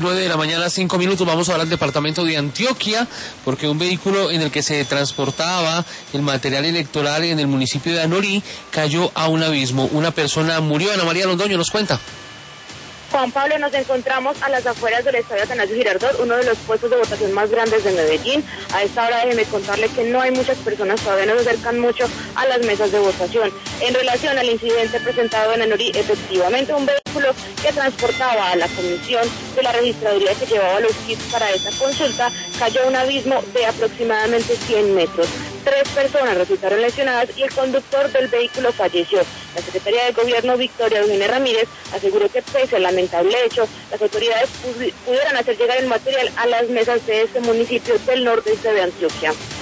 9 de la mañana, 5 minutos, vamos ahora al departamento de Antioquia, porque un vehículo en el que se transportaba el material electoral en el municipio de Anorí cayó a un abismo. Una persona murió. Ana María Londoño nos cuenta. Juan Pablo, nos encontramos a las afueras del estadio Atanasio Girardot, uno de los puestos de votación más grandes de Medellín. A esta hora déjeme contarle que no hay muchas personas, todavía no se acercan mucho a las mesas de votación. En relación al incidente presentado en Anorí, efectivamente un vehículo que transportaba a la comisión de la registraduría que llevaba los kits para esta consulta cayó a un abismo de aproximadamente 100 metros. 3 personas resultaron lesionadas y el conductor del vehículo falleció. La secretaria de Gobierno, Victoria Eugenia Ramírez, aseguró que pese al lamentable hecho, las autoridades pudieran hacer llegar el material a las mesas de este municipio del nordeste de Antioquia.